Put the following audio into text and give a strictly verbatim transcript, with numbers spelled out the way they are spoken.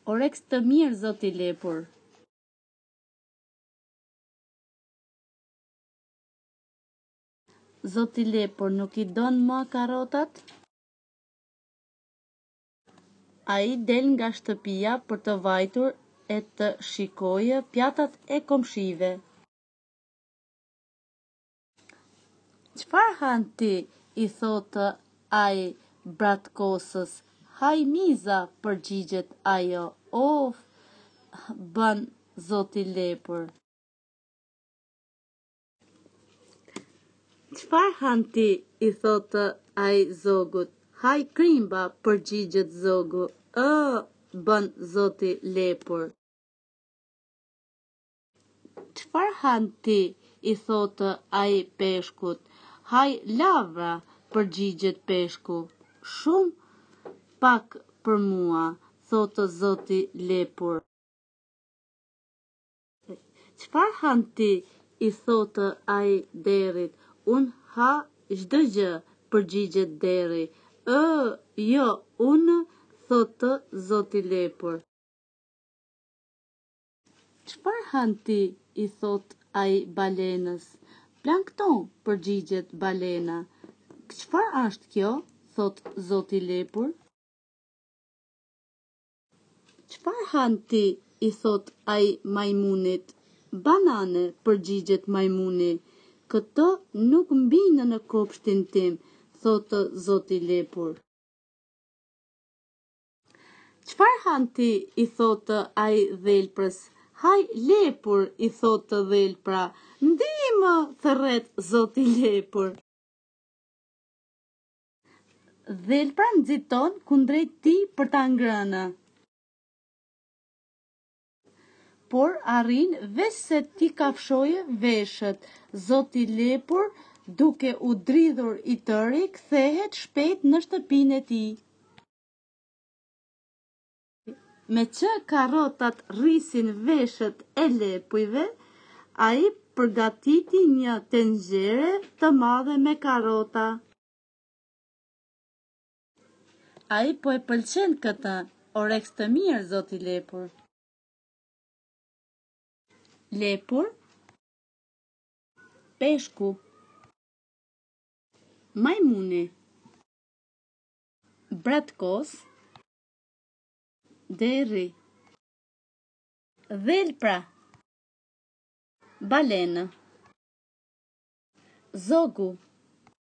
Oreks të mirë, zoti lepur. Zoti lepur nuk i don më karotat? A i del nga shtëpia për të vajtur e të shikoje pjatat e komshive. Çfarë han ti, i thotë ai bratkosës. Haj miza, përgjigjet ajo. Of, bën zoti lepur. Çfarë han ti, i thotë ai zogut. Haj krimba, përgjigjet zogu. Ë, bën zoti lepur. Çfarë han ti, i thotë ai peshkut. Haj lavra, përgjigjet peshku. Shumë pak për mua, thotë zoti lepur. Çfarë han ti, i thotë ai derit. Un ha çdo gjë, përgjigjet deri. Ë, jo, unë, thotë zoti lepur. Çfarë han ti, i thotë ai balenës. Plankton, përgjigjet balena. Çfarë është kjo, thotë zoti lepur. Çfarë han ti, i thotë ai majmunit. Banane, përgjigjet majmuni. Këto nuk mbinë në kopshtin tim, thotë zoti lepur. Çfarë han ti, i thotë ai dhelprës. Haj lepur, i thotë dhelpra. Ndihmë, thërret zoti lepur. Dhelpra nxiton kundrejt tij për ta ngrënë. Por arrin veç se ti kafshoje veshët. Zoti lepur, duke u dridhur i tëri, kthehet shpejt në shtëpinë e tij. Me që karrotat rrisin veshët e lepujve, ai përgatiti një tenxhere të madhe me karrota. Ai po e pëlqen këtë, oreks të mirë, zoti lepur. Lepur, peshku, majmuni, bratkos, deri, dhelpra, balenë, zogu.